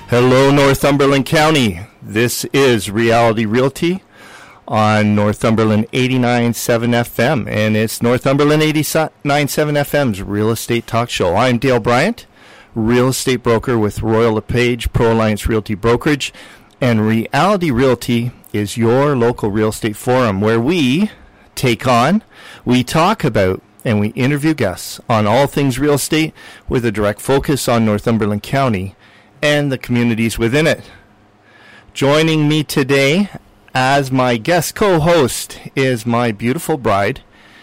Hello, Northumberland County. This is Reality Realty on Northumberland 89.7 FM, and it's Northumberland 89.7 FM's Real Estate Talk Show. I'm Dale Bryant, real estate broker with Royal LePage Pro Alliance Realty Brokerage, and Reality Realty is your local real estate forum where we take on, we talk about, and we interview guests on all things real estate with a direct focus on Northumberland County and the communities within it. Joining me today as my guest co-host is my beautiful bride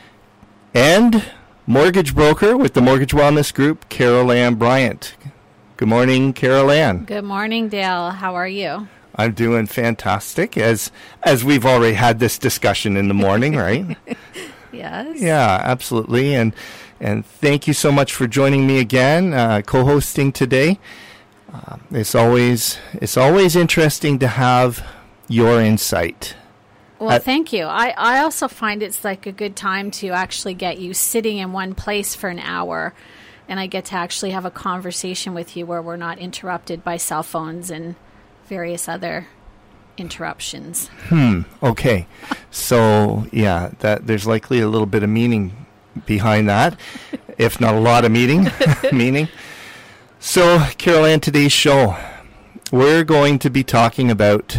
and mortgage broker with the Mortgage Wellness Group, Carol Ann Bryant. Good morning, Carol Ann. Good morning, Dale. How are you? I'm doing fantastic, as we've already had this discussion in the morning, right? Yes. Yeah, absolutely. And thank you so much for joining me again, co-hosting today. It's always interesting to have your insight. Well, thank you. I also find it's like a good time to actually get you sitting in one place for an hour, and I get to actually have a conversation with you where we're not interrupted by cell phones and various other interruptions. Okay. So, yeah, there's likely a little bit of meaning behind that, if not a lot of meaning. So, Carol Ann, today's show, we're going to be talking about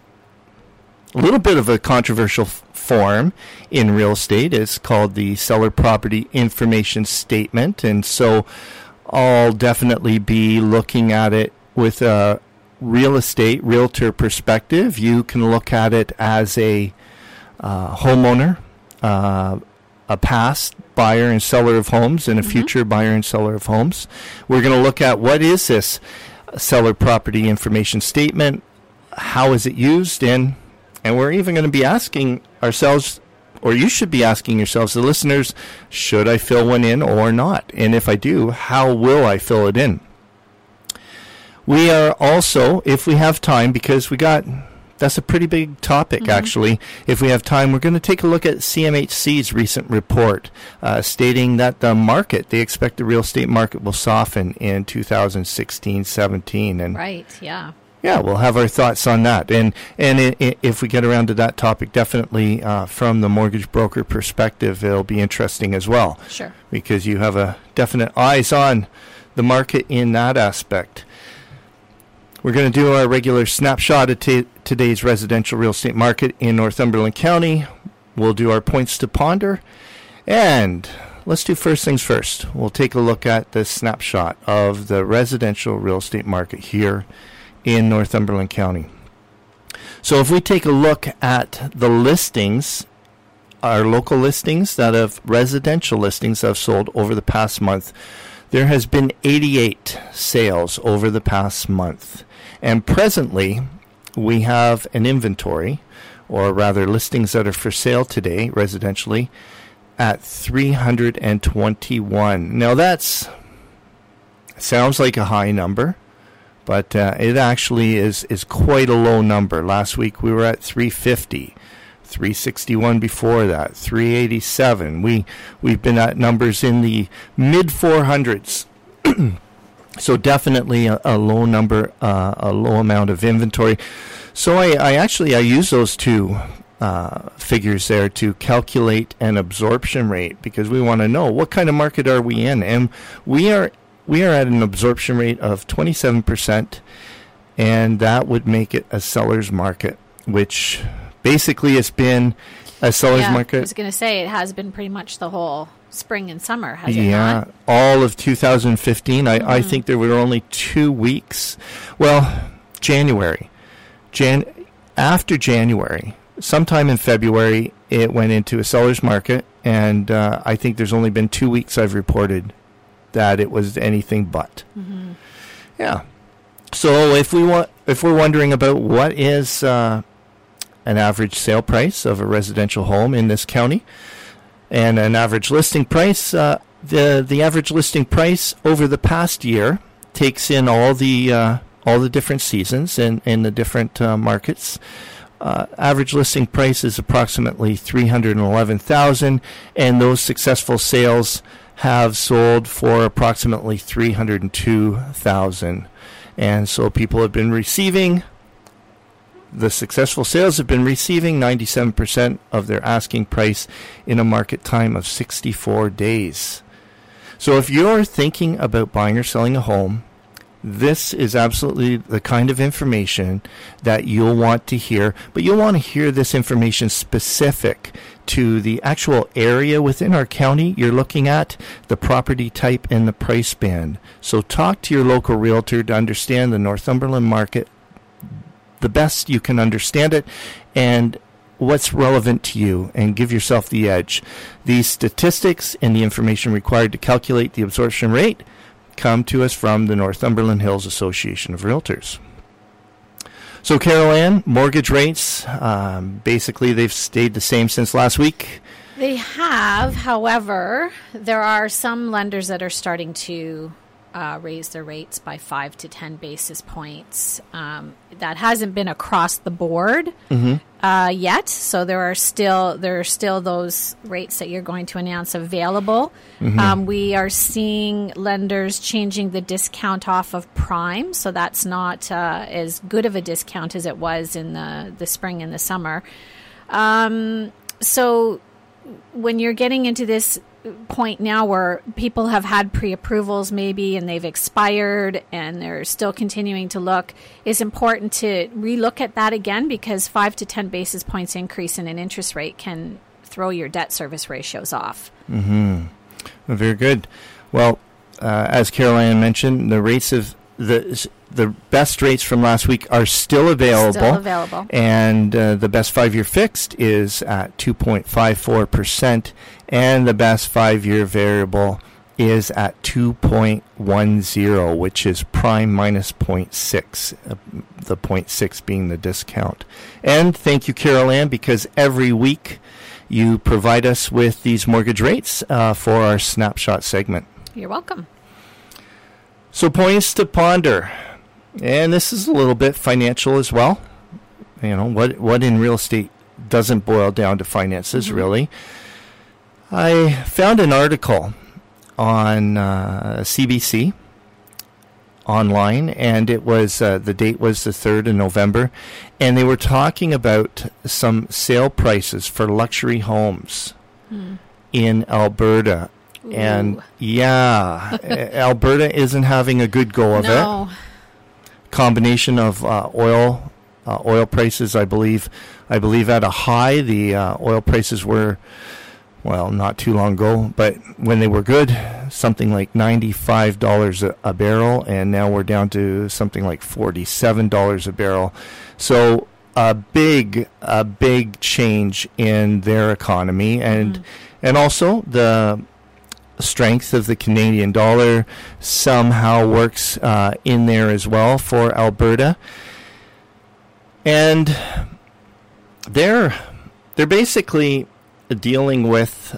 a little bit of a controversial form in real estate. It's called the Seller Property Information Statement. And so I'll definitely be looking at it with a real estate realtor perspective. You can look at it as a homeowner, a past buyer and seller of homes, and a future buyer and seller of homes. We're going to look at what is this Seller Property Information Statement, how is it used, and we're even going to be asking ourselves, or you should be asking yourselves, the listeners, should I fill one in or not? And if I do, how will I fill it in? We are also, if we have time, because that's a pretty big topic, actually. If we have time, we're going to take a look at CMHC's recent report stating that they expect the real estate market will soften in 2016-17. And right, yeah. Yeah, we'll have our thoughts on that. And if we get around to that topic, definitely from the mortgage broker perspective, it'll be interesting as well. Sure. Because you have a definite eyes on the market in that aspect. We're going to do our regular snapshot of today's residential real estate market in Northumberland County. We'll do our points to ponder. And let's do first things first. We'll take a look at the snapshot of the residential real estate market here in Northumberland County. So if we take a look at the listings, our local listings residential listings that have sold over the past month, there has been 88 sales over the past month. And presently, we have an inventory, or rather listings that are for sale today, residentially, at 321. Now sounds like a high number, but it actually is quite a low number. Last week we were at 350, 361 before that, 387. We've been at numbers in the mid 400s. So definitely a low number, a low amount of inventory. So I use those two figures there to calculate an absorption rate, because we want to know what kind of market are we in, and we are at an absorption rate of 27%, and that would make it a seller's market, which basically has been a seller's market. I was going to say it has been pretty much the whole spring and summer, has it not? All of 2015. I think there were only 2 weeks. Well, January. After January, sometime in February, it went into a seller's market, and I think there's only been 2 weeks I've reported that it was anything but. Yeah. So if we're wondering about what is an average sale price of a residential home in this county, and an average listing price, the average listing price over the past year takes in all the different seasons in the different markets. Average listing price is approximately $311,000, and those successful sales have sold for approximately $302,000. And so people have been receiving, the successful sales have been receiving 97% of their asking price in a market time of 64 days. So if you're thinking about buying or selling a home, this is absolutely the kind of information that you'll want to hear, but you'll want to hear this information specific to the actual area within our county you're looking at, the property type, and the price band. So talk to your local realtor to understand the Northumberland market the best you can understand it and what's relevant to you, and give yourself the edge. These statistics and the information required to calculate the absorption rate come to us from the Northumberland Hills Association of Realtors. So, Carol Ann, mortgage rates, basically they've stayed the same since last week. They have. However, there are some lenders that are starting to raise their rates by 5 to 10 basis points. That hasn't been across the board yet. So there are still those rates that you're going to announce available. We are seeing lenders changing the discount off of prime, so that's not as good of a discount as it was in the spring and the summer. So when you're getting into this point now where people have had pre-approvals maybe and they've expired and they're still continuing to look, it's important to relook at that again, because 5 to 10 basis points increase in an interest rate can throw your debt service ratios off. Very good. Well, as Carol Ann mentioned, the rates of the best rates from last week are still available. And the best 5-year fixed is at 2.54%, and the best 5-year variable is at 2.10, which is prime minus 0.6, the 0.6 being the discount. And thank you, Carol Ann, because every week you provide us with these mortgage rates for our Snapshot segment. You're welcome. So points to ponder, and this is a little bit financial as well. You know, what in real estate doesn't boil down to finances, really. I found an article on CBC online, and it was the date was the 3rd of November, and they were talking about some sale prices for luxury homes in Alberta. Ooh. And yeah, Alberta isn't having a good go of it. Combination of oil prices, I believe at a high. The oil prices were, well, not too long ago, but when they were good, something like $95 a barrel, and now we're down to something like $47 a barrel. So a big change in their economy, and also the strength of the Canadian dollar somehow works in there as well for Alberta. And they're basically dealing with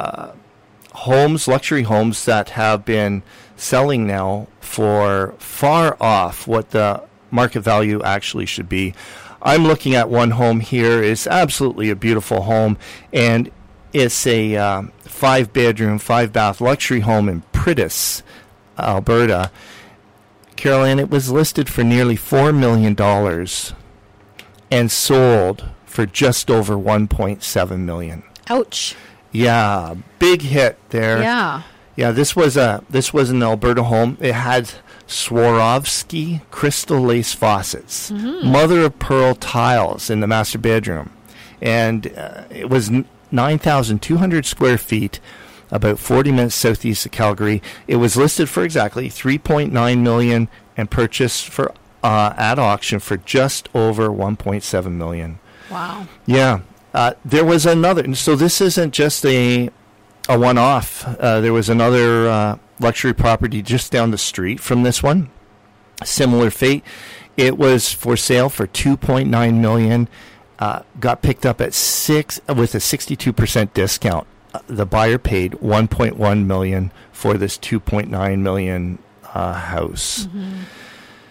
luxury homes that have been selling now for far off what the market value actually should be. I'm looking at one home here. It's absolutely a beautiful home, and it's a 5-bedroom, 5-bath luxury home in Priddis, Alberta. Carol Ann, it was listed for nearly $4 million and sold for just over $1.7 million. Ouch. Yeah, big hit there. Yeah. Yeah, this was an Alberta home. It had Swarovski crystal lace faucets, mother of pearl tiles in the master bedroom, and it was 9,200 square feet, about 40 minutes southeast of Calgary. It was listed for exactly $3.9 million and purchased for at auction for just over $1.7 million. Wow. Yeah. There was another. So this isn't just a one-off. There was another luxury property just down the street from this one. Similar fate. It was for sale for $2.9 million. Got picked up at with a 62% discount. The buyer paid $1.1 million for this $2.9 million house.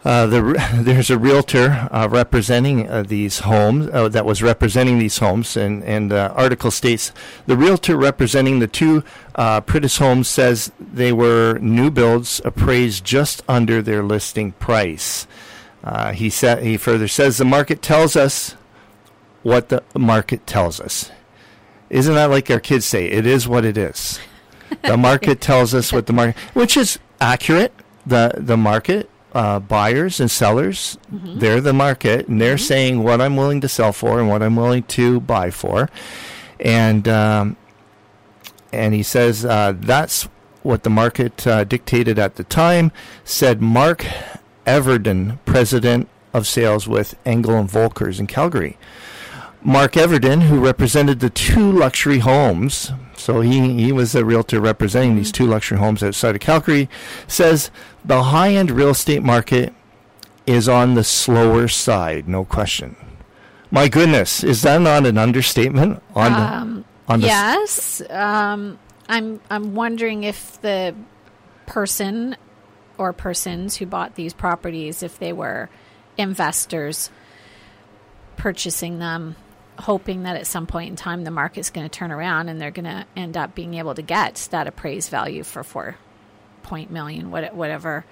There's a realtor representing these homes that was representing these homes, and the article states the realtor representing the two Pritis homes says they were new builds appraised just under their listing price. He further says the market tells us what the market tells us. Isn't that like our kids say? It is what it is. The market tells us what the market, which is accurate. The market. Buyers and sellers, they're the market, and they're saying what I'm willing to sell for and what I'm willing to buy for, and he says that's what the market dictated at the time. Said Mark Everden, president of sales with Engel and Volkers in Calgary. Mark Everden, who represented the two luxury homes, so he was a realtor representing these two luxury homes outside of Calgary, says the high-end real estate market is on the slower side, no question. My goodness, is that not an understatement? Yes. I'm wondering if the person or persons who bought these properties, if they were investors purchasing them, hoping that at some point in time the market's going to turn around and they're going to end up being able to get that appraised value for $4 million, whatever.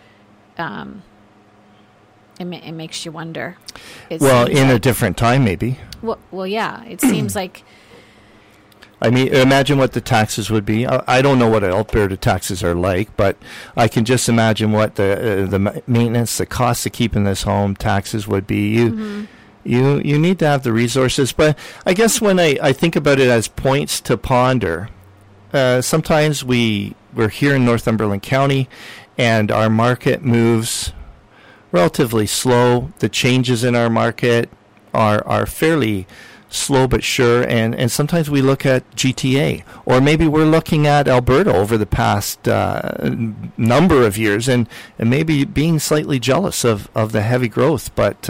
It makes you wonder. Well, in a different time, maybe. Well, yeah. It seems like. I mean, imagine what the taxes would be. I don't know what Alberta taxes are like, but I can just imagine what the maintenance, the cost of keeping this home, taxes would be. You need to have the resources, but I guess when I think about it as points to ponder, sometimes we're here in Northumberland County, and our market moves relatively slow. The changes in our market are fairly slow but sure, and sometimes we look at GTA, or maybe we're looking at Alberta over the past number of years, and maybe being slightly jealous of the heavy growth, but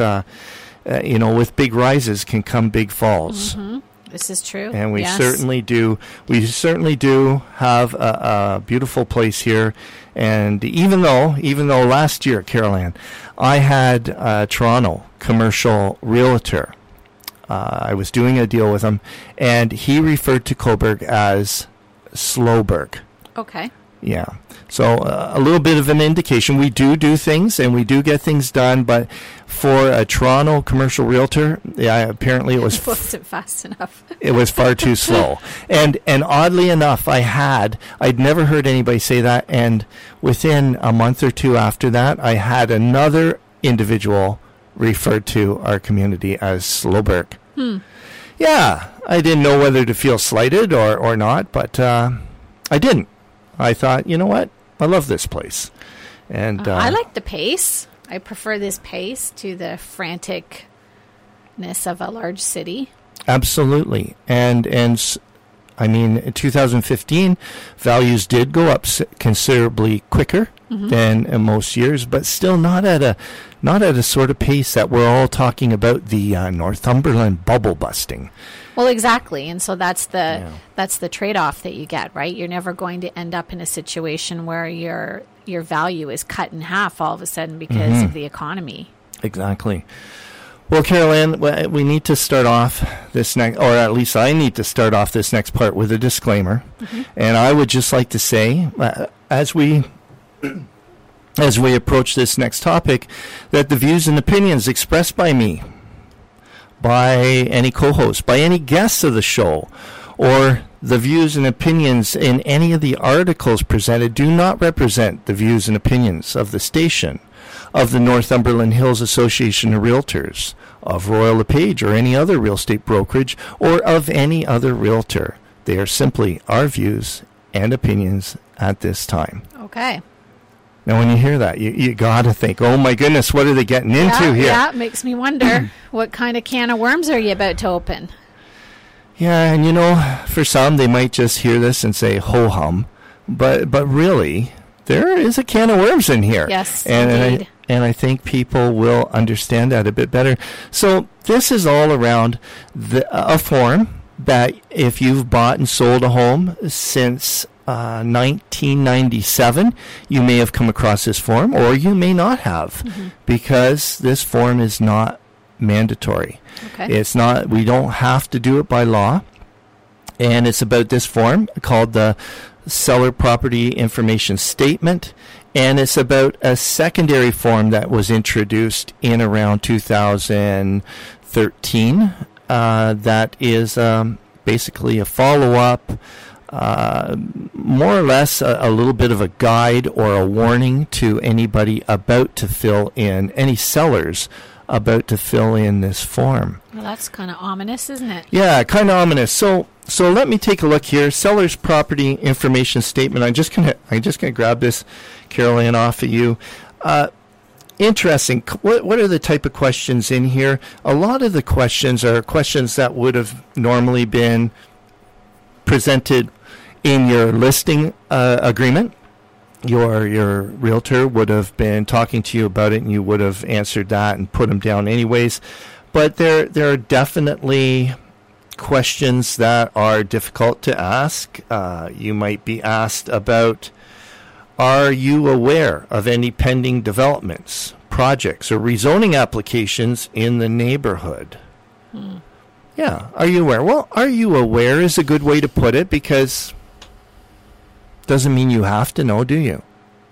with big rises can come big falls. This is true. And we certainly do. We certainly do have a beautiful place here. And even though last year, Carol Ann, I had a Toronto commercial realtor. I was doing a deal with him, and he referred to Cobourg as Slowburg. Okay. Yeah. So a little bit of an indication. We do things, and we do get things done, but for a Toronto commercial realtor, apparently it wasn't fast enough. It was far too slow. And oddly enough, I'd never heard anybody say that, and within a month or two after that, I had another individual referred to our community as Slowburg. Yeah, I didn't know whether to feel slighted or not, but I didn't. I thought, you know what? I love this place. And I like the pace. I prefer this pace to the franticness of a large city. Absolutely. And I mean, in 2015, values did go up considerably quicker than in most years, but still not at a sort of pace that we're all talking about the Northumberland bubble busting. Well, exactly, and so that's the trade-off that you get, right? You're never going to end up in a situation where your value is cut in half all of a sudden because of the economy. Exactly. Well, Carol Ann, we need to start off this next, or at least I need to start off this next part with a disclaimer. And I would just like to say, as we approach this next topic, that the views and opinions expressed by me, by any co-host, by any guests of the show, or the views and opinions in any of the articles presented do not represent the views and opinions of the station, of the Northumberland Hills Association of Realtors, of Royal LePage or any other real estate brokerage, or of any other realtor. They are simply our views and opinions at this time. Okay. Now, when you hear that, you got to think, oh, my goodness, what are they getting into here? Yeah, it makes me wonder, what kind of can of worms are you about to open? Yeah, and for some, they might just hear this and say, ho-hum. But really, there is a can of worms in here. Yes, indeed. And I think people will understand that a bit better. So this is all around a form that if you've bought and sold a home since 1997, you may have come across this form, or you may not have, because this form is not mandatory. Okay. It's not. We don't have to do it by law, and it's about this form called the Seller Property Information Statement, and it's about a secondary form that was introduced in around 2013. That is basically a follow-up. More or less a little bit of a guide or a warning to anybody about to fill in, any sellers about to fill in this form. Well, that's kind of ominous, isn't it? Yeah, kind of ominous. So let me take a look here. Seller's Property Information Statement. I'm just gonna grab this, Carol Ann, off of you. Interesting. What are the type of questions in here? A lot of the questions are questions that would have normally been presented in your listing agreement. Your realtor would have been talking to you about it, and you would have answered that and put them down anyways. But there are definitely questions that are difficult to ask. You might be asked about, are you aware of any pending developments, projects, or rezoning applications in the neighborhood? Yeah, are you aware? Well, are you aware is a good way to put it, because doesn't mean you have to know, do you?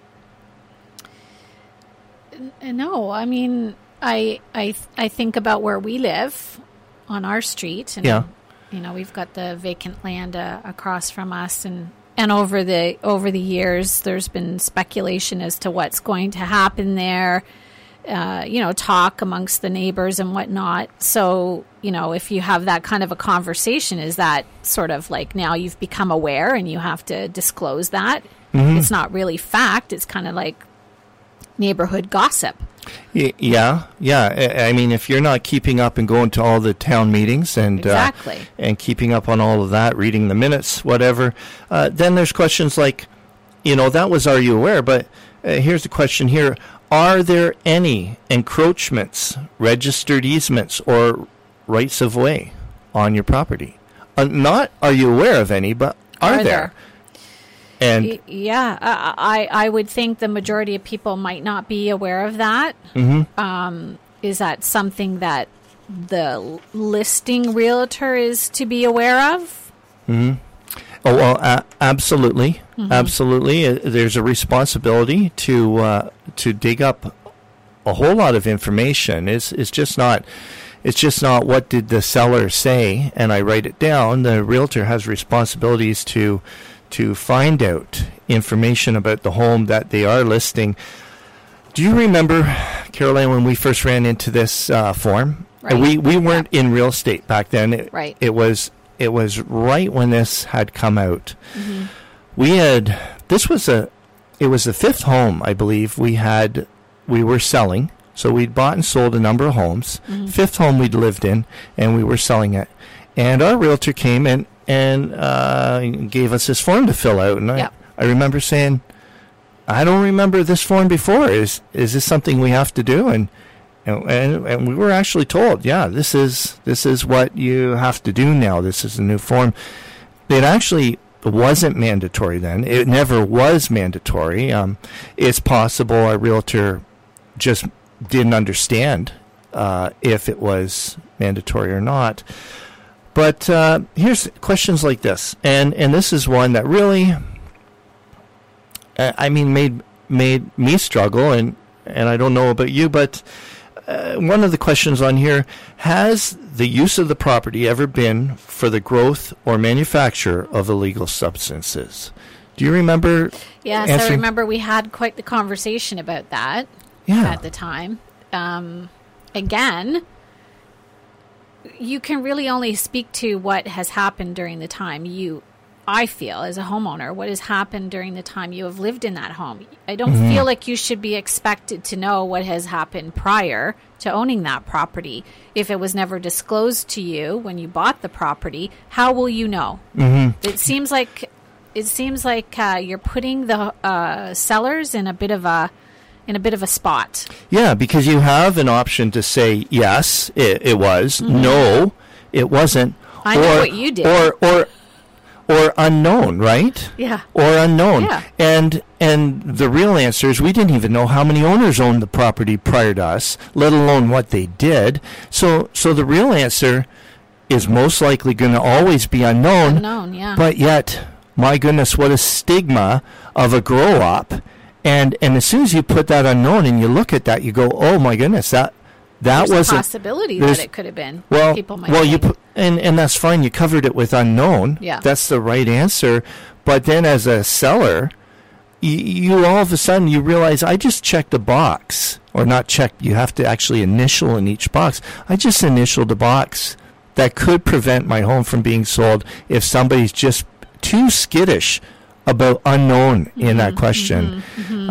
No, I mean, I think about where we live on our street, and you know, we've got the vacant land across from us, and over the years, there's been speculation as to what's going to happen there. You know, talk amongst the neighbors and whatnot. So, you know, if you have that kind of a conversation, is that sort of like now you've become aware and you have to disclose that? It's not really fact. It's kind of like neighborhood gossip. Yeah. I mean, if you're not keeping up and going to all the town meetings and exactly. And keeping up on all of that, reading the minutes, whatever, then there's questions like, you know, that was, are you aware? But here's the question here. Are there any encroachments, registered easements, or rights of way on your property? Not are you aware of any, but are there? And yeah, I would think the majority of people might not be aware of that. Is that something that the listing realtor is to be aware of? Oh, well, absolutely. Absolutely. There's a responsibility to dig up a whole lot of information. It's just not what did the seller say and I write it down. The realtor has responsibilities to find out information about the home that they are listing. Do you remember, Caroline, when we first ran into this form? Right. We weren't in real estate back then. Right. It was right when this had come out. It was the fifth home, I believe, we were selling. So we'd bought and sold a number of homes. Fifth home we'd lived in, and we were selling it. And our realtor came and gave us this form to fill out. And I remember saying, I don't remember this form before. Is this something we have to do? And we were actually told, yeah, this is what you have to do now. This is a new form. It actually wasn't mandatory then. It never was mandatory. It's possible our realtor just didn't understand if it was mandatory or not. But here's questions like this, and this is one that really, made me struggle, and I don't know about you, but one of the questions on here, has the use of the property ever been for the growth or manufacture of illegal substances? Do you remember? Yes, I remember we had quite the conversation about that at the time. Again, you can really only speak to what has happened during the time I feel, as a homeowner, what has happened during the time you have lived in that home. I don't feel like you should be expected to know what has happened prior to owning that property. If it was never disclosed to you when you bought the property, how will you know? It seems like you're putting the sellers in a bit of a spot. Yeah, because you have an option to say yes, it was. No, it wasn't. I know what you did. or unknown, right? Yeah. Or unknown. Yeah. And the real answer is we didn't even know how many owners owned the property prior to us, let alone what they did. So the real answer is most likely going to always be unknown. Unknown, yeah. But yet, my goodness, what a stigma of a grow up. And as soon as you put that unknown and you look at that, you go, oh my goodness, that was a possibility that it could have been. Well, people might think. And that's fine. You covered it with unknown. Yeah. That's the right answer. But then as a seller, you all of a sudden you realize I just checked a box, or not checked. You have to actually initial in each box. I just initialed a box that could prevent my home from being sold if somebody's just too skittish about unknown in that question.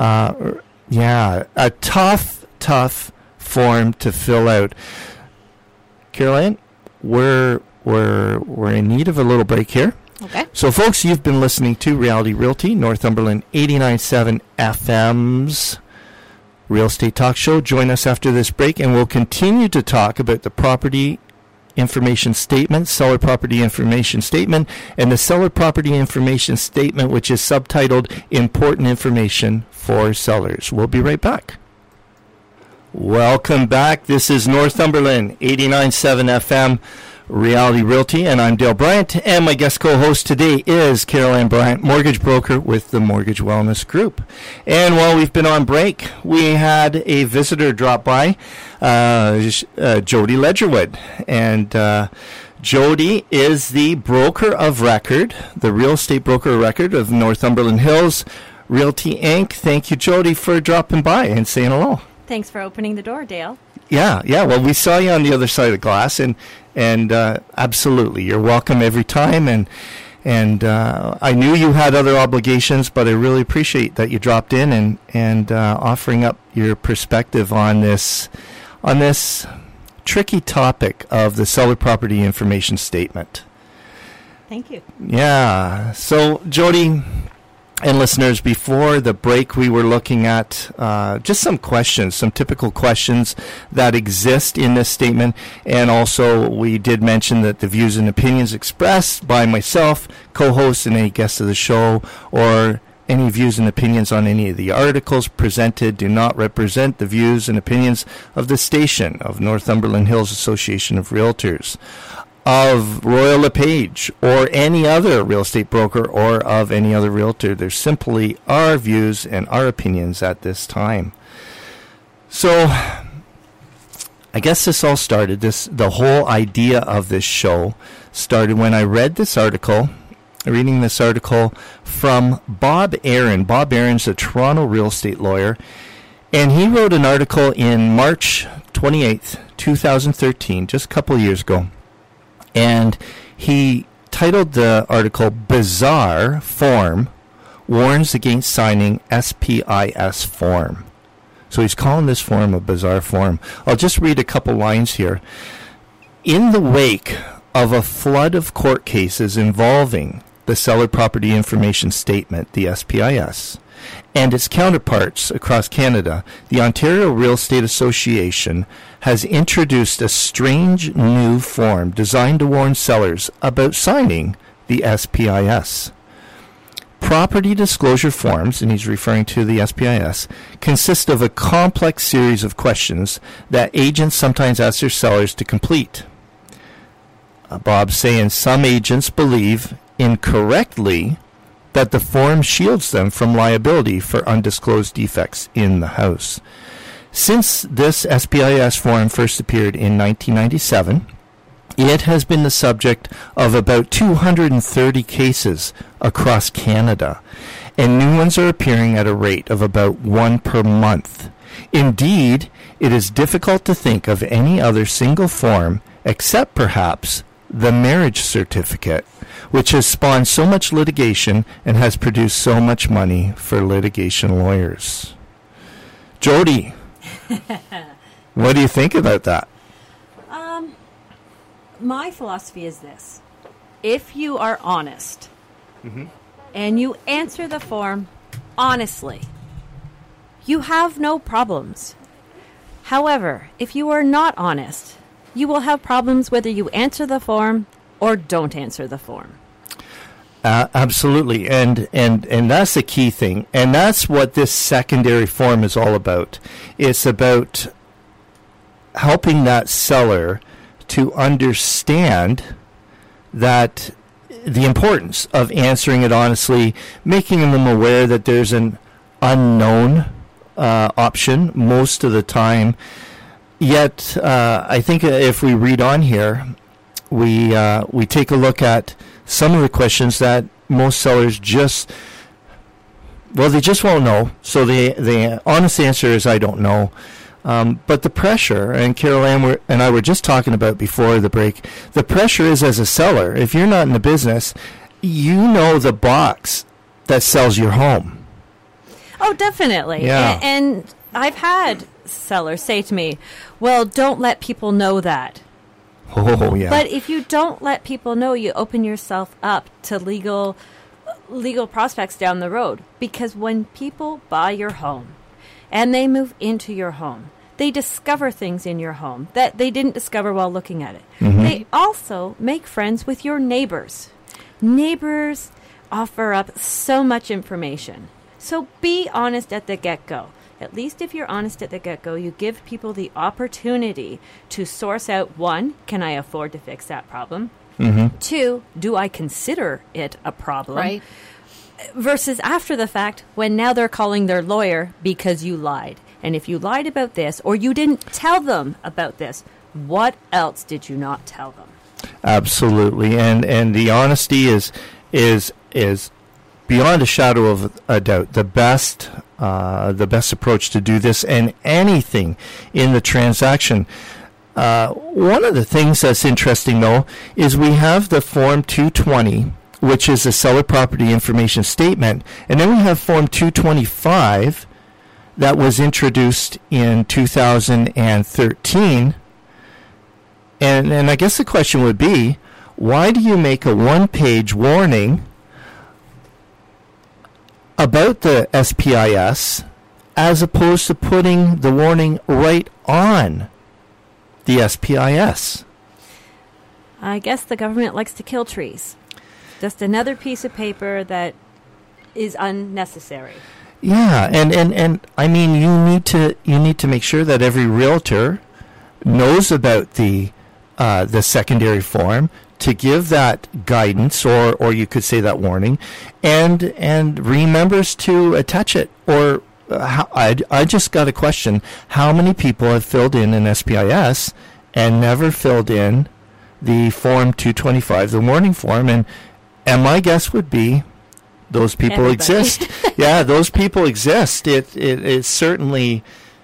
Yeah, a tough form to fill out. Caroline, we're in need of a little break here. Okay. So, folks, you've been listening to Reality Realty, Northumberland 89.7 FM's Real Estate Talk Show. Join us after this break, and we'll continue to talk about the property information statement, seller property information statement, and the seller property information statement, which is subtitled Important Information for Sellers. We'll be right back. Welcome back. This is Northumberland 89.7 FM Reality Realty, and I'm Dale Bryant, and my guest co-host today is Caroline Bryant, mortgage broker with the Mortgage Wellness Group. And while we've been on break, we had a visitor drop by, Jody Ledgerwood, and Jody is the broker of record, the real estate broker of record of Northumberland Hills Realty Inc. Thank you, Jody, for dropping by and saying hello. Thanks for opening the door, Dale. Yeah. Well, we saw you on the other side of the glass, and absolutely, you're welcome every time. And I knew you had other obligations, but I really appreciate that you dropped in and offering up your perspective on this tricky topic of the seller property information statement. Thank you. Yeah. So, Jody and listeners, before the break, we were looking at just some questions, some typical questions that exist in this statement. And also, we did mention that the views and opinions expressed by myself, co-hosts, and any guests of the show, or any views and opinions on any of the articles presented do not represent the views and opinions of the station of Northumberland Hills Association of Realtors, of Royal LePage, or any other real estate broker, or of any other realtor. They're simply our views and our opinions at this time. So, I guess this all started, the whole idea of this show started when I read this article, reading this article from Bob Aaron. Bob Aaron's a Toronto real estate lawyer, and he wrote an article in March 28th, 2013, just a couple of years ago. And he titled the article, Bizarre Form Warns Against Signing SPIS Form. So he's calling this form a bizarre form. I'll just read a couple lines here. In the wake of a flood of court cases involving the Seller Property Information Statement, the SPIS, and its counterparts across Canada, the Ontario Real Estate Association has introduced a strange new form designed to warn sellers about signing the SPIS. Property disclosure forms, and he's referring to the SPIS, consist of a complex series of questions that agents sometimes ask their sellers to complete. Bob's saying some agents believe incorrectly that the form shields them from liability for undisclosed defects in the house. Since this SPIS form first appeared in 1997, it has been the subject of about 230 cases across Canada, and new ones are appearing at a rate of about one per month. Indeed, it is difficult to think of any other single form except perhaps the marriage certificate, which has spawned so much litigation and has produced so much money for litigation lawyers. Jody, what do you think about that? My philosophy is this. If you are honest and you answer the form honestly, you have no problems. However, if you are not honest, you will have problems whether you answer the form or don't answer the form. Absolutely, and that's the key thing, and that's what this secondary form is all about. It's about helping that seller to understand that the importance of answering it honestly, making them aware that there's an unknown option most of the time. Yet, I think if we read on here, we take a look at some of the questions that most sellers they just won't know. So the honest answer is, I don't know. But the pressure, and Carol Ann and I were just talking about before the break, the pressure is, as a seller, if you're not in the business, you know the box that sells your home. Oh, definitely. Yeah. And I've had sellers say to me, well, don't let people know that. Oh, yeah. But if you don't let people know, you open yourself up to legal prospects down the road. Because when people buy your home and they move into your home, they discover things in your home that they didn't discover while looking at it. Mm-hmm. They also make friends with your neighbors. Neighbors offer up so much information. So be honest at the get-go. At least if you're honest at the get-go, you give people the opportunity to source out, 1, can I afford to fix that problem? Mm-hmm. 2, do I consider it a problem? Right. Versus after the fact, when now they're calling their lawyer because you lied. And if you lied about this, or you didn't tell them about this, what else did you not tell them? Absolutely. And the honesty is beyond a shadow of a doubt the best approach to do this, and anything in the transaction. One of the things that's interesting, though, is we have the Form 220, which is a seller property information statement, and then we have Form 225 that was introduced in 2013. And I guess the question would be, why do you make a one-page warning about the SPIS as opposed to putting the warning right on the SPIS? I guess the government likes to kill trees. Just another piece of paper that is unnecessary. Yeah, and I mean, you need to make sure that every realtor knows about the secondary form, to give that guidance, or you could say that warning, and remembers to attach it. Or I just got a question: how many people have filled in an SPIS and never filled in the Form 225, the warning form? And my guess would be those people exist. Yeah, those people exist. It's certainly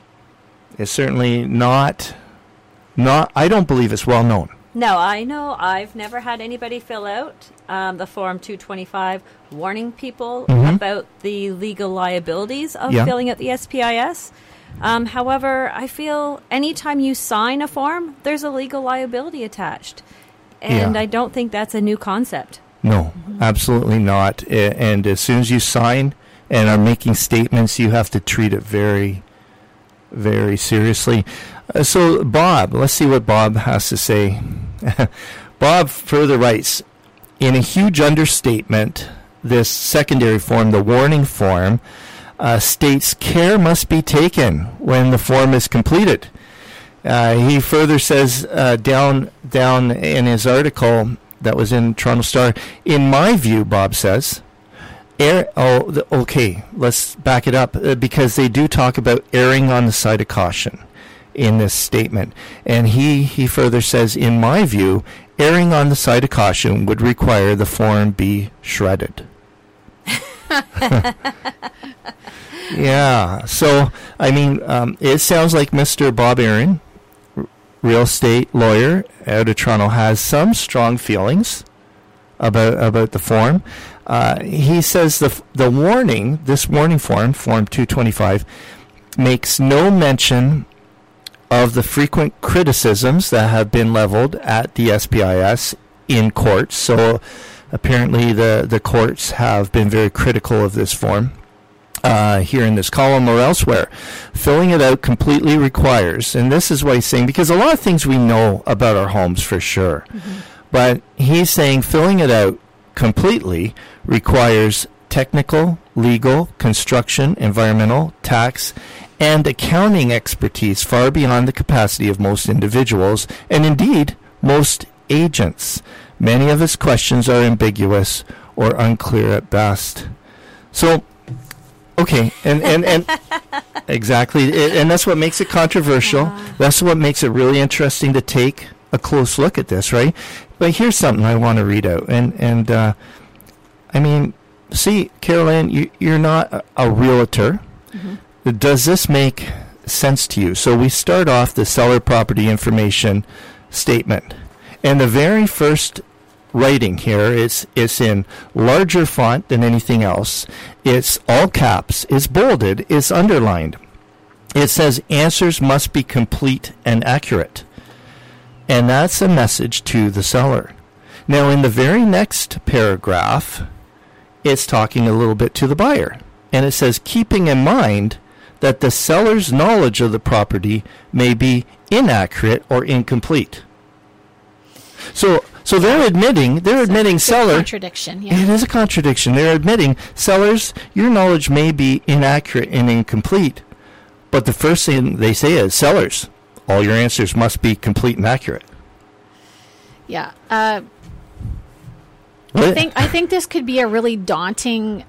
not. I don't believe it's well known. No, I know. I've never had anybody fill out the Form 225 warning people about the legal liabilities of filling out the SPIS. However, I feel anytime you sign a form, there's a legal liability attached. And I don't think that's a new concept. No, absolutely not. And as soon as you sign and are making statements, you have to treat it very, very seriously. So, Bob, let's see what Bob has to say. Bob further writes, in a huge understatement, this secondary form, the warning form, states care must be taken when the form is completed. He further says down in his article that was in Toronto Star, in my view, Bob says, okay, let's back it up, because they do talk about erring on the side of caution in this statement. And he further says, in my view, erring on the side of caution would require the form be shredded. Yeah, so, I mean, it sounds like Mr. Bob Aaron, real estate lawyer out of Toronto, has some strong feelings about the form. He says the warning, this warning form, Form 225, makes no mention of the frequent criticisms that have been leveled at the SPIS in courts. So apparently the courts have been very critical of this form. Here in this column or elsewhere, filling it out completely requires, and this is what he's saying, because a lot of things we know about our homes for sure, but he's saying filling it out completely requires technical, legal, construction, environmental, tax, and accounting expertise far beyond the capacity of most individuals, and indeed most agents. Many of his questions are ambiguous or unclear at best. So, okay, and exactly, and that's what makes it controversial. That's what makes it really interesting to take a close look at this, right? But here's something I want to read out, and I mean, see, Carol-Ann, you're not a realtor. Mm-hmm. Does this make sense to you? So we start off the seller property information statement, and the very first writing here is in larger font than anything else. It's all caps, it's bolded, it's underlined. It says answers must be complete and accurate. And that's a message to the seller. Now, in the very next paragraph, it's talking a little bit to the buyer. And it says, keeping in mind that the seller's knowledge of the property may be inaccurate or incomplete. So they're admitting seller. Contradiction. Yeah. It is a contradiction. They're admitting, sellers, your knowledge may be inaccurate and incomplete. But the first thing they say is, sellers, all your answers must be complete and accurate. Yeah. I think this could be a really daunting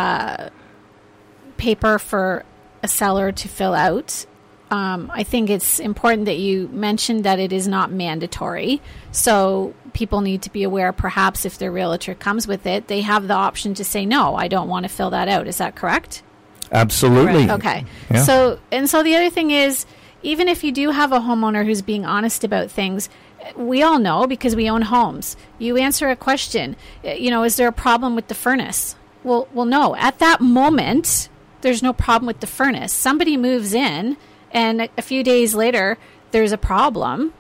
paper for a seller to fill out. I think it's important that you mentioned that it is not mandatory. So people need to be aware, perhaps if their realtor comes with it, they have the option to say, no, I don't want to fill that out. Is that correct? Absolutely. Right. Okay. Yeah. So the other thing is, even if you do have a homeowner who's being honest about things, we all know because we own homes. You answer a question, is there a problem with the furnace? Well, no. At that moment, there's no problem with the furnace. Somebody moves in, and a few days later, there's a problem.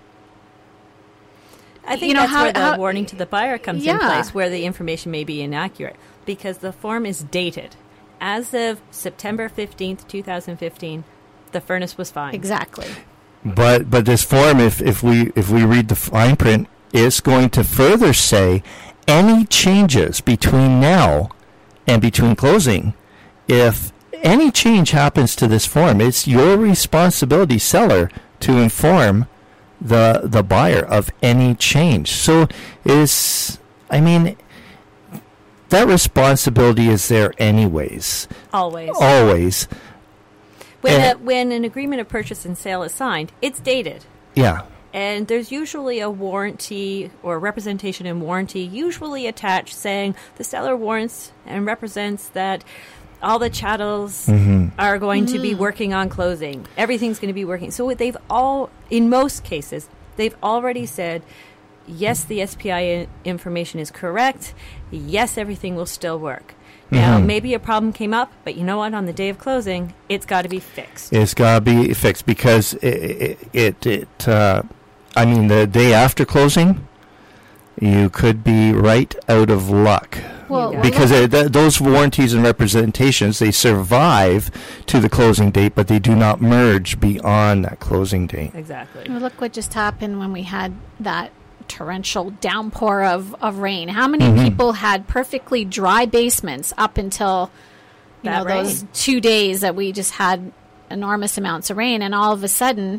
I think that's where the warning to the buyer comes in place, where the information may be inaccurate, because the form is dated. As of September 15th, 2015, the furnace was fine. Exactly. But this form, if we read the fine print, is going to further say any changes between now and between closing. If any change happens to this form, it's your responsibility, seller, to inform the buyer of any change. So that responsibility is there anyways. Always. When an agreement of purchase and sale is signed, it's dated. Yeah. And there's usually a warranty or representation and warranty usually attached saying the seller warrants and represents that all the chattels are going to be working on closing. Everything's going to be working. So in most cases, they've already said, yes, the SPI information is correct. Yes, everything will still work. Now, maybe a problem came up, but you know what? On the day of closing, it's got to be fixed. It's got to be fixed because the day after closing, you could be right out of luck. Because those warranties and representations, they survive to the closing date, but they do not merge beyond that closing date. Exactly. Well, look what just happened when we had that torrential downpour of rain. How many people had perfectly dry basements up until those 2 days that we just had enormous amounts of rain, and all of a sudden,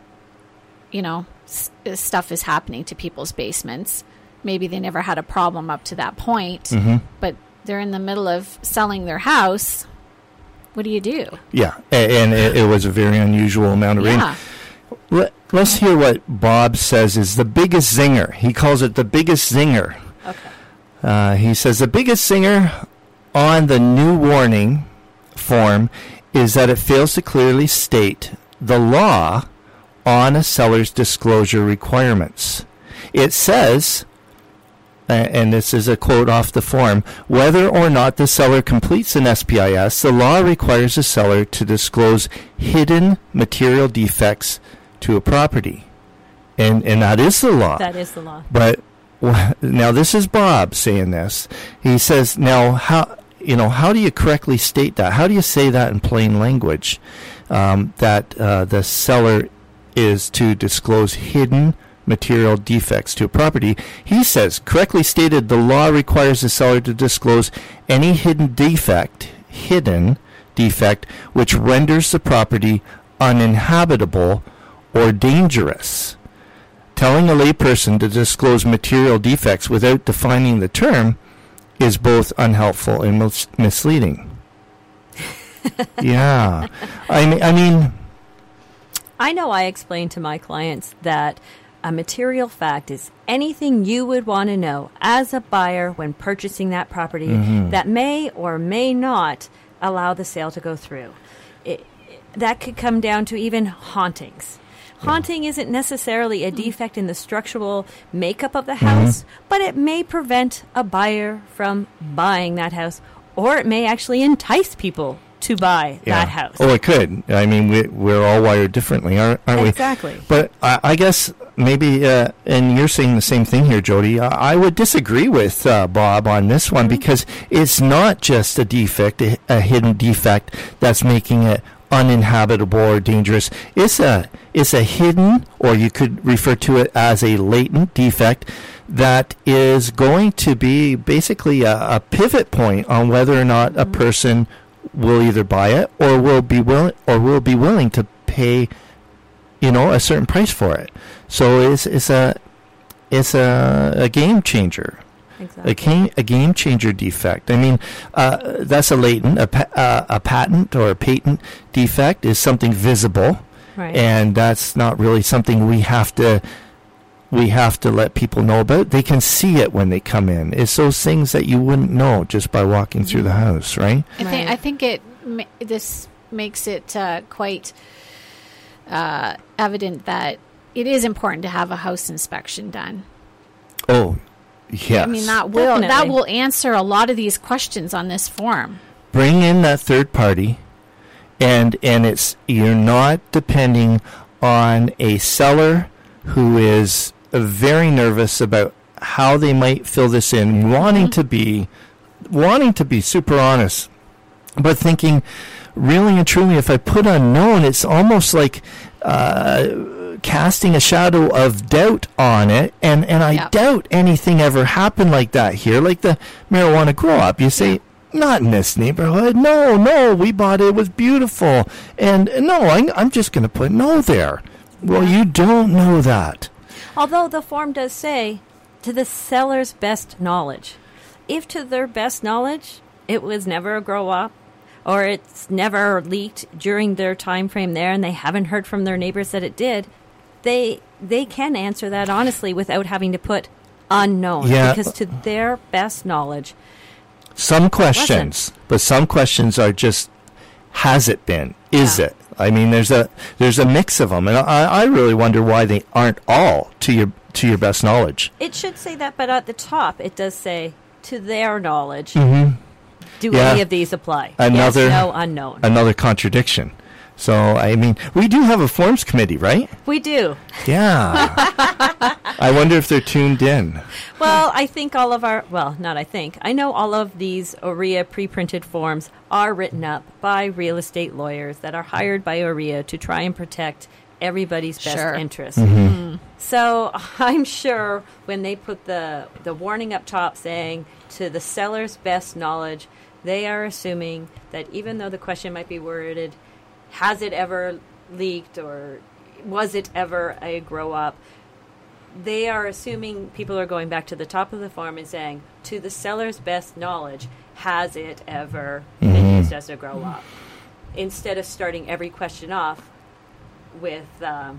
stuff is happening to people's basements. Maybe they never had a problem up to that point, but they're in the middle of selling their house. What do you do? Yeah, and it was a very unusual amount of rain. Let's hear what Bob says is the biggest zinger. He calls it the biggest zinger. Okay. He says the biggest zinger on the new warning form is that it fails to clearly state the law on a seller's disclosure requirements. It says, and this is a quote off the form, whether or not the seller completes an SPIS, the law requires the seller to disclose hidden material defects to a property. And that is the law. That is the law. But now this is Bob saying this. He says, now how do you correctly state that? How do you say that in plain language? That the seller is to disclose hidden material defects to a property. He says, correctly stated, the law requires the seller to disclose any hidden defect which renders the property uninhabitable or dangerous. Telling a layperson to disclose material defects without defining the term is both unhelpful and misleading. Yeah. I mean, I know I explain to my clients that a material fact is anything you would want to know as a buyer when purchasing that property that may or may not allow the sale to go through. That could come down to even hauntings. Haunting isn't necessarily a defect in the structural makeup of the house, but it may prevent a buyer from buying that house, or it may actually entice people to buy that house. Oh, it could. I mean, we're all wired differently, aren't we? Exactly. But I guess maybe, and you're saying the same thing here, Jody, I would disagree with Bob on this one because it's not just a defect, a hidden defect that's making it uninhabitable or dangerous. It's a hidden, or you could refer to it as a latent defect that is going to be basically a pivot point on whether or not a person will either buy it or will be willing to pay, a certain price for it. So it's a game changer. Exactly. A game changer defect. I mean, that's a latent, a patent or a patent defect is something visible, right. And that's not really something we have to let people know about. They can see it when they come in. It's those things that you wouldn't know just by walking through the house, right? I think this makes it quite evident that it is important to have a house inspection done. Oh, yes. I mean, that will answer a lot of these questions on this form. Bring in that third party, and you're not depending on a seller who is very nervous about how they might fill this in, wanting to be super honest, but thinking really and truly, if I put unknown, it's almost like casting a shadow of doubt on it, and I doubt anything ever happened like that here, like the marijuana grow up. You say, not in this neighborhood. No, we bought it. It was beautiful. And no, I'm just going to put no there. Well, you don't know that. Although the form does say, to the seller's best knowledge. If to their best knowledge, it was never a grow up, or it's never leaked during their time frame there, and they haven't heard from their neighbors that it did, they can answer that honestly without having to put unknown. Yeah. Because to their best knowledge, some questions, but some questions are just, has it been? Is it? I mean, there's a mix of them, and I really wonder why they aren't all to your best knowledge. It should say that, but at the top it does say to their knowledge. Mm-hmm. Do any of these apply? Yes, no, unknown. Another contradiction. So, I mean, we do have a forms committee, right? We do. Yeah. I wonder if they're tuned in. Well, I think I know all of these OREA pre-printed forms are written up by real estate lawyers that are hired by OREA to try and protect everybody's best interest. Mm-hmm. So I'm sure when they put the warning up top saying to the seller's best knowledge, they are assuming that even though the question might be worded, has it ever leaked or was it ever a grow up, they are assuming people are going back to the top of the form and saying, to the seller's best knowledge, has it ever been used as a grow up? Instead of starting every question off with that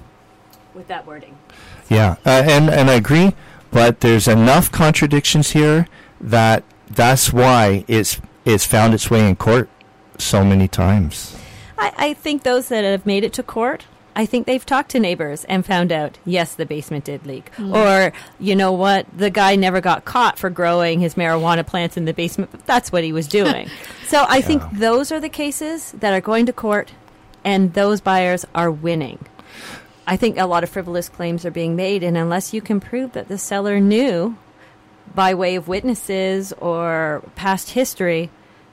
wording. Yeah, and I agree, but there's enough contradictions here that's why it's found its way in court so many times. I think those that have made it to court, I think they've talked to neighbors and found out, yes, the basement did leak. Or, you know what, the guy never got caught for growing his marijuana plants in the basement, but that's what he was doing. So I think those are the cases that are going to court, and those buyers are winning. I think a lot of frivolous claims are being made, and unless you can prove that the seller knew by way of witnesses or past history,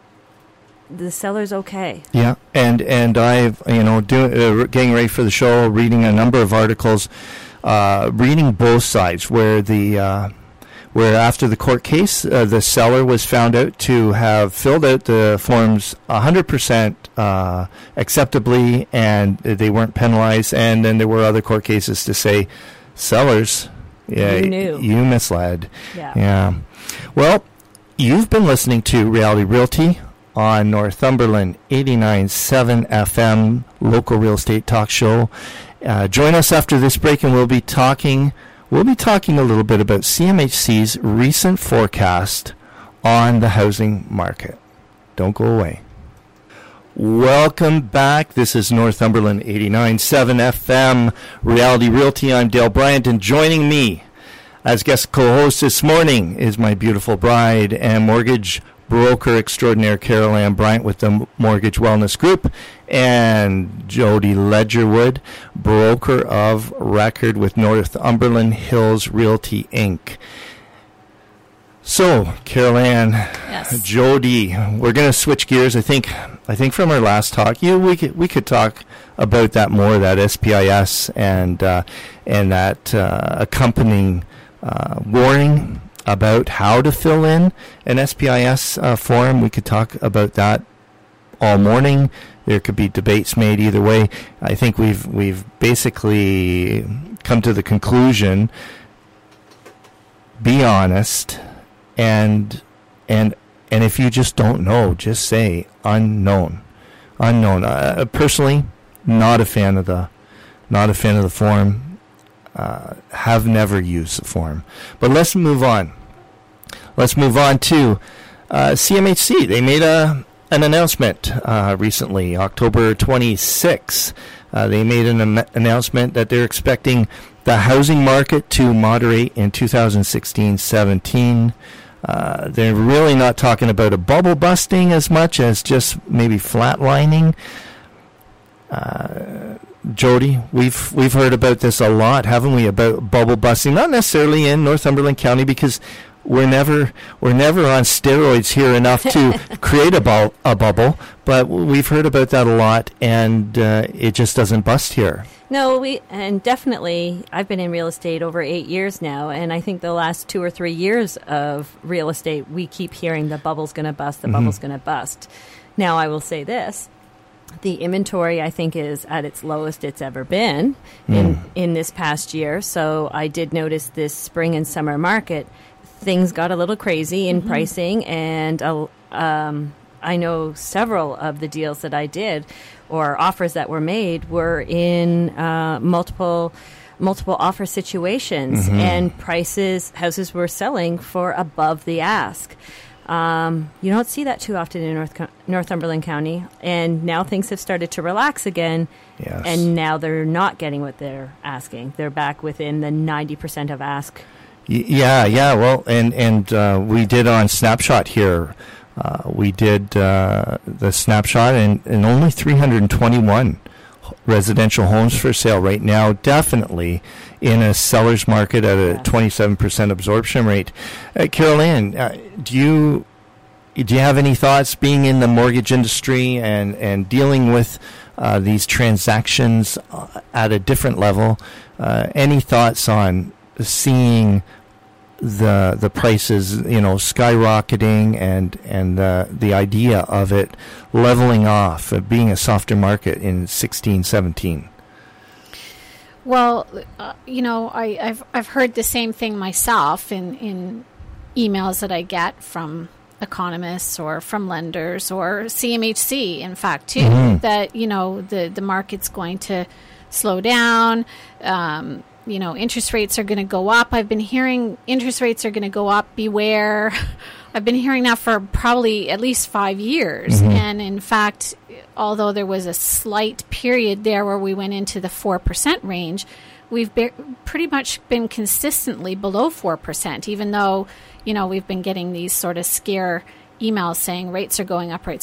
the seller's okay. Yeah, and I've getting ready for the show, reading a number of articles. reading both sides, where where after the court case, the seller was found out to have filled out the forms 100% acceptably, and they weren't penalized. And then there were other court cases to say, sellers, you misled. Yeah. Well, you've been listening to Reality Realty on Northumberland 89.7 FM, local real estate talk show. Join us after this break, and we'll be talking a little bit about CMHC's recent forecast on the housing market. Don't go away. Welcome back. This is Northumberland 89.7 FM, Reality Realty. I'm Dale Bryant, and joining me as guest co-host this morning is my beautiful bride and mortgage broker extraordinaire, Carol Ann Bryant with the Mortgage Wellness Group, and Jody Ledgerwood, broker of record with Northumberland Hills Realty, Inc. So, Carol Ann, yes. Jody, we're going to switch gears. I think from our last talk, we could talk about that more, that SPIS and that accompanying warning about how to fill in an SPIS form. We could talk about that all morning. There could be debates made either way. I think we've basically come to the conclusion: be honest, and if you just don't know, just say unknown. Personally, not a fan of the form. Have never used the form. But let's move on. Let's move on to CMHC. They made an announcement recently, October 26th. They made an announcement that they're expecting the housing market to moderate in 2016-17. They're really not talking about a bubble busting as much as just maybe flatlining. Jody, we've heard about this a lot, haven't we? About bubble busting, not necessarily in Northumberland County, because we're never on steroids here enough to create a bubble. But we've heard about that a lot, and it just doesn't bust here. No, and definitely, I've been in real estate over 8 years now, and I think the last 2 or 3 years of real estate, we keep hearing the bubble's going to bust, the bubble's going to bust. Now, I will say this. The inventory, I think, is at its lowest it's ever been in this past year. So I did notice this spring and summer market, things got a little crazy in pricing. And I know several of the deals that I did or offers that were made were in multiple offer situations. And houses were selling for above the ask. You don't see that too often in Northumberland County, and now things have started to relax again, yes. And now they're not getting what they're asking. They're back within the 90% of ask. Yeah. Well, and we did on Snapshot here. We did the Snapshot, and only 321 residential homes for sale right now, definitely in a seller's market at a 27% absorption rate. Carol Ann, do you have any thoughts, being in the mortgage industry and dealing with these transactions at a different level? Any thoughts on seeing the prices, skyrocketing and the idea of it leveling off, being a softer market in 16-17? Well, I've heard the same thing myself in emails that I get from economists or from lenders or CMHC, in fact, too, that, the market's going to slow down. Interest rates are going to go up. I've been hearing interest rates are going to go up. Beware. I've been hearing that for probably at least 5 years. And in fact, although there was a slight period there where we went into the 4% range, we've pretty much been consistently below 4%, even though, we've been getting these sort of scare emails saying rates are going up,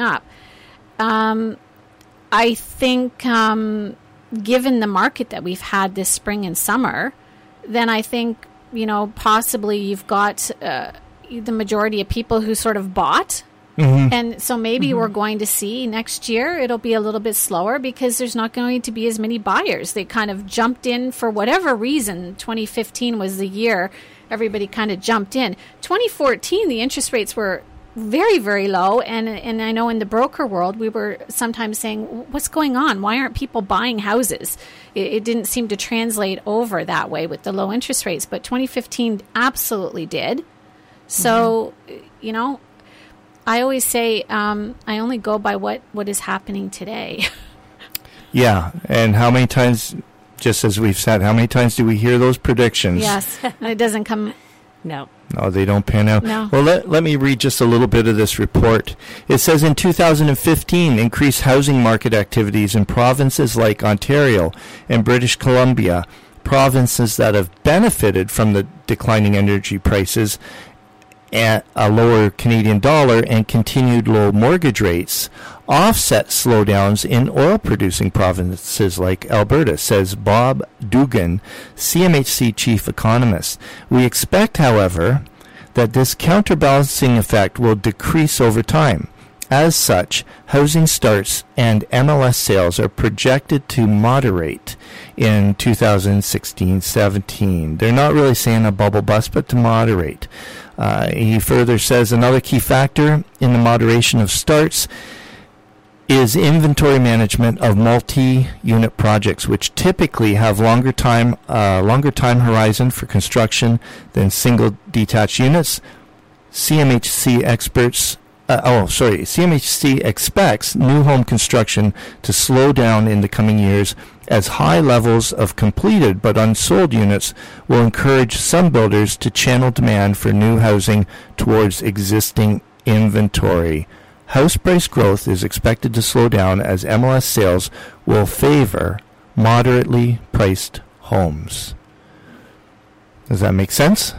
I think given the market that we've had this spring and summer, then I think, possibly you've got the majority of people who sort of bought And so maybe we're going to see next year it'll be a little bit slower because there's not going to be as many buyers. They kind of jumped in for whatever reason. 2015 was the year everybody kind of jumped in. 2014, the interest rates were very, very low. And I know in the broker world, we were sometimes saying, what's going on? Why aren't people buying houses? It didn't seem to translate over that way with the low interest rates. But 2015 absolutely did. So, you know, I always say I only go by what is happening today. Yeah, and how many times, just as we've said, how many times do we hear those predictions? Yes, and it doesn't come... No. No, they don't pan out. No. Well, let me read just a little bit of this report. It says in 2015, increased housing market activities in provinces like Ontario and British Columbia, provinces that have benefited from the declining energy prices, at a lower Canadian dollar and continued low mortgage rates, offset slowdowns in oil-producing provinces like Alberta, says Bob Dugan, CMHC chief economist. We expect, however, that this counterbalancing effect will decrease over time. As such, housing starts and MLS sales are projected to moderate in 2016-17. They're not really saying a bubble bust, but to moderate. He further says another key factor in the moderation of starts is inventory management of multi-unit projects, which typically have longer time horizon for construction than single detached units. CMHC expects new home construction to slow down in the coming years as high levels of completed but unsold units will encourage some builders to channel demand for new housing towards existing inventory. House price growth is expected to slow down as MLS sales will favor moderately priced homes. Does that make sense?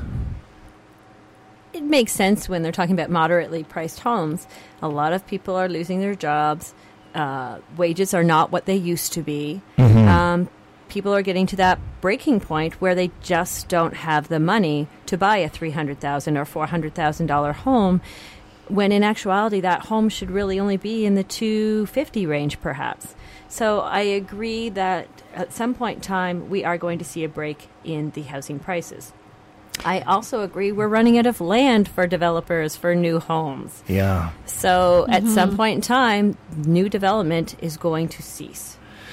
It makes sense when they're talking about moderately priced homes. A lot of people are losing their jobs. Wages are not what they used to be. People are getting to that breaking point where they just don't have the money to buy a $300,000 or $400,000 home, when in actuality that home should really only be in the $250,000 range perhaps. So I agree that at some point in time we are going to see a break in the housing prices. I also agree we're running out of land for developers for new homes. Yeah. So at some point in time, new development is going to cease.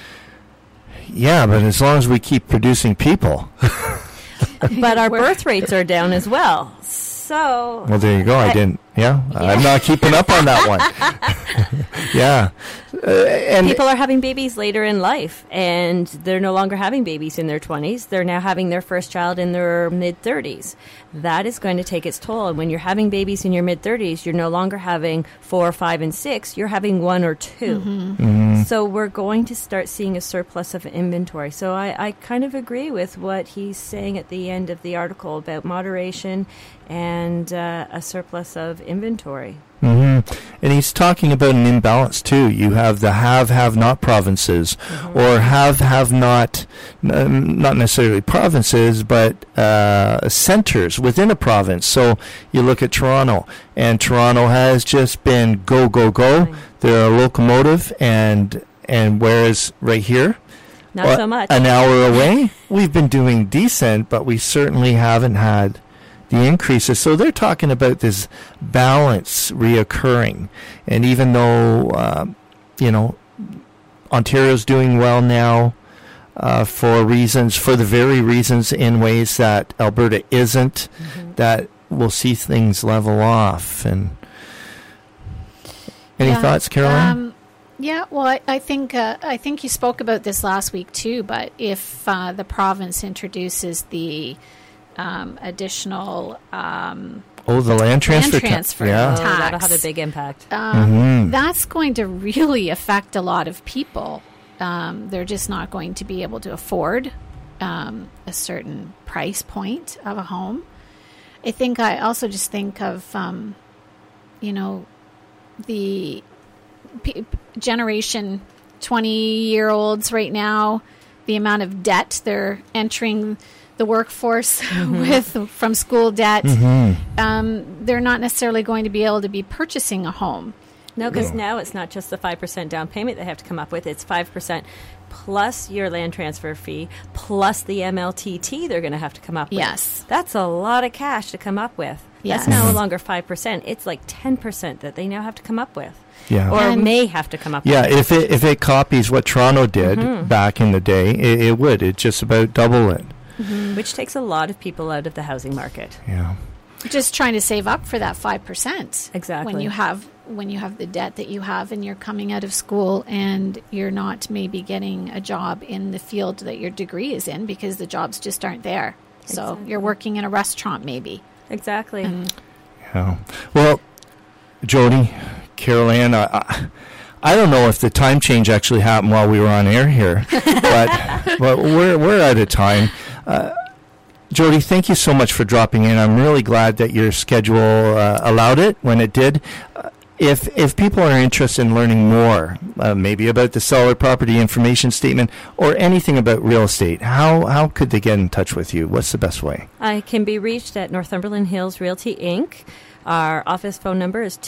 Yeah, but as long as we keep producing people. But our birth rates are down as well. So... Well, there you go. I'm not keeping up on that one. Yeah. And people are having babies later in life, and they're no longer having babies in their 20s. They're now having their first child in their mid-30s. That is going to take its toll. And when you're having babies in your mid-30s, you're no longer having 4, 5, and 6. You're having 1 or 2. So we're going to start seeing a surplus of inventory. So I kind of agree with what he's saying at the end of the article about moderation and a surplus of inventory. And he's talking about an imbalance too. You have the have-not provinces, or have-not, not necessarily provinces, but centers within a province. So you look at Toronto, and Toronto has just been go, go, go. They're a locomotive, and whereas right here, not so much. An hour away, we've been doing decent, but we certainly haven't had the increases. So they're talking about this balance reoccurring. And even though, Ontario's doing well now for the very reasons in ways that Alberta isn't, that we'll see things level off. And any thoughts, Caroline? Well, I think you spoke about this last week too, but if the province introduces the additional the land transfer tax. That'll have a big impact. That's going to really affect a lot of people. They're just not going to be able to afford a certain price point of a home. I also just think of the generation 20-year-olds right now, the amount of debt they're entering the workforce from school debt, they're not necessarily going to be able to be purchasing a home. No, because now it's not just the 5% down payment they have to come up with. It's 5% plus your land transfer fee plus the MLTT they're going to have to come up with. Yes. That's a lot of cash to come up with. Yes. That's no longer 5%. It's like 10% that they now have to come up with. Yeah. Or And- may have to come up Yeah, with. if it copies what Toronto did back in the day, it would. It just about double it. Which takes a lot of people out of the housing market. Yeah. Just trying to save up for that 5%. Exactly. When you have the debt that you have and you're coming out of school and you're not maybe getting a job in the field that your degree is in because the jobs just aren't there. So Exactly. you're working in a restaurant maybe. Exactly. Yeah. Well, Jody, Carol Ann, I don't know if the time change actually happened while we were on air here, but we're out of time. Jody, thank you so much for dropping in. I'm really glad that your schedule allowed it when it did. If people are interested in learning more, maybe about the seller property information statement or anything about real estate, how could they get in touch with you? What's the best way? I can be reached at Northumberland Hills Realty, Inc. Our office phone number is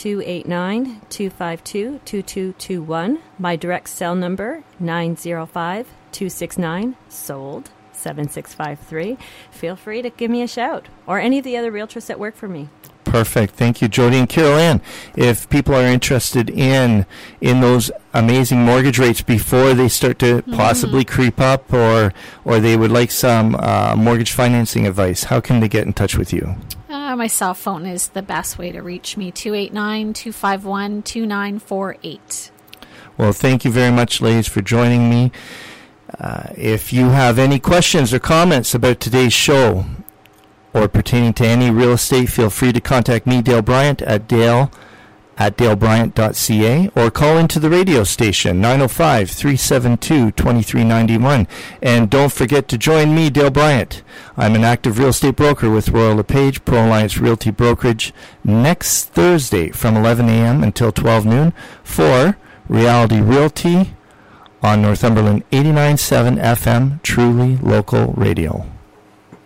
289-252-2221. My direct cell number, 905-269, sold, 7653. Feel free to give me a shout, or any of the other realtors that work for me. Perfect. Thank you, Jody. And Carol Ann, if people are interested in those amazing mortgage rates before they start to possibly creep up, or they would like some mortgage financing advice, how can they get in touch with you? My cell phone is the best way to reach me, 289-251-2948. Well, thank you very much, ladies, for joining me. If you have any questions or comments about today's show or pertaining to any real estate, feel free to contact me, Dale Bryant, at dalebryant.ca, or call into the radio station, 905-372-2391. And don't forget to join me, Dale Bryant. I'm an active real estate broker with Royal LePage Pro Alliance Realty Brokerage next Thursday from 11 a.m. until 12 noon for Reality Realty on Northumberland 89.7 FM, truly local radio.